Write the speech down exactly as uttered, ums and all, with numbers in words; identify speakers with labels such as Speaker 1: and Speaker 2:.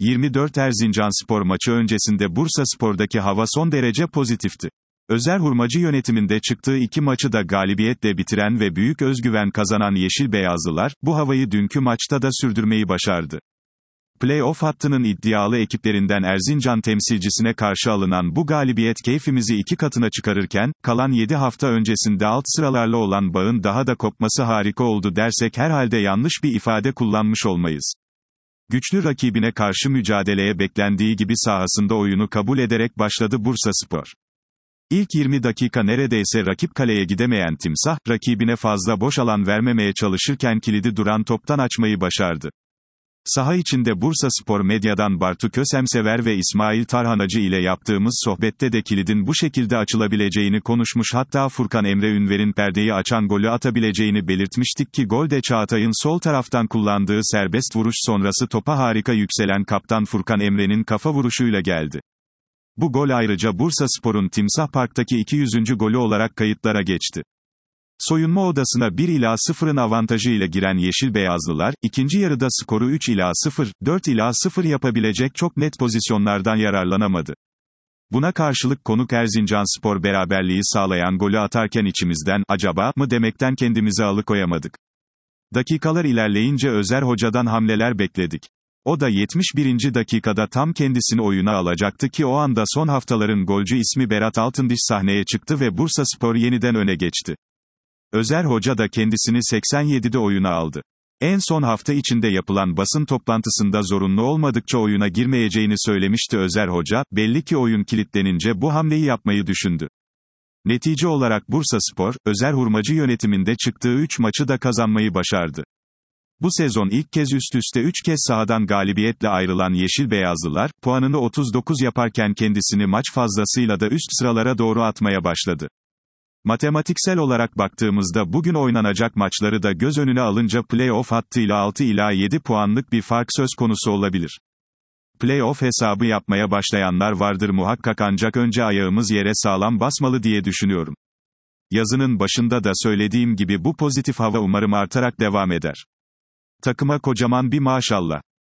Speaker 1: yirmi dört Erzincanspor maçı öncesinde Bursaspor'daki hava son derece pozitifti. Özer Hurmacı yönetiminde çıktığı iki maçı da galibiyetle bitiren ve büyük özgüven kazanan Yeşil Beyazlılar, bu havayı dünkü maçta da sürdürmeyi başardı. Play-off hattının iddialı ekiplerinden Erzincan temsilcisine karşı alınan bu galibiyet keyfimizi iki katına çıkarırken, kalan yedi hafta öncesinde alt sıralarla olan bağın daha da kopması harika oldu dersek herhalde yanlış bir ifade kullanmış olmayız. Güçlü rakibine karşı mücadeleye beklendiği gibi sahasında oyunu kabul ederek başladı Bursaspor. İlk yirmi dakika neredeyse rakip kaleye gidemeyen Timsah, rakibine fazla boş alan vermemeye çalışırken kilidi duran toptan açmayı başardı. Saha içinde Bursaspor medyadan Bartu Kösemsever ve İsmail Tarhanacı ile yaptığımız sohbette de kilidin bu şekilde açılabileceğini konuşmuş, hatta Furkan Emre Ünver'in perdeyi açan golü atabileceğini belirtmiştik ki gol de Çağatay'ın sol taraftan kullandığı serbest vuruş sonrası topa harika yükselen kaptan Furkan Emre'nin kafa vuruşuyla geldi. Bu gol ayrıca Bursaspor'un Timsah Park'taki iki yüzüncü golü olarak kayıtlara geçti. Soyunma odasına bir ila sıfırın avantajıyla giren Yeşil Beyazlılar, ikinci yarıda skoru üç ila sıfır, dört ila sıfır yapabilecek çok net pozisyonlardan yararlanamadı. Buna karşılık konuk Erzincanspor beraberliği sağlayan golü atarken içimizden, acaba mı demekten kendimizi alıkoyamadık. Dakikalar ilerleyince Özer Hoca'dan hamleler bekledik. O da yetmiş birinci dakikada tam kendisini oyuna alacaktı ki o anda son haftaların golcü ismi Berat Altındiş sahneye çıktı ve Bursaspor yeniden öne geçti. Özer Hoca da kendisini seksen yedide oyuna aldı. En son hafta içinde yapılan basın toplantısında zorunlu olmadıkça oyuna girmeyeceğini söylemişti Özer Hoca, belli ki oyun kilitlenince bu hamleyi yapmayı düşündü. Netice olarak Bursaspor, Özer Hurmacı yönetiminde çıktığı üç maçı da kazanmayı başardı. Bu sezon ilk kez üst üste üç kez sahadan galibiyetle ayrılan Yeşil Beyazlılar, puanını otuz dokuz yaparken kendisini maç fazlasıyla da üst sıralara doğru atmaya başladı. Matematiksel olarak baktığımızda bugün oynanacak maçları da göz önüne alınca play-off hattıyla altı ila yedi puanlık bir fark söz konusu olabilir. Play-off hesabı yapmaya başlayanlar vardır muhakkak, ancak önce ayağımız yere sağlam basmalı diye düşünüyorum. Yazının başında da söylediğim gibi bu pozitif hava umarım artarak devam eder. Takıma kocaman bir maşallah.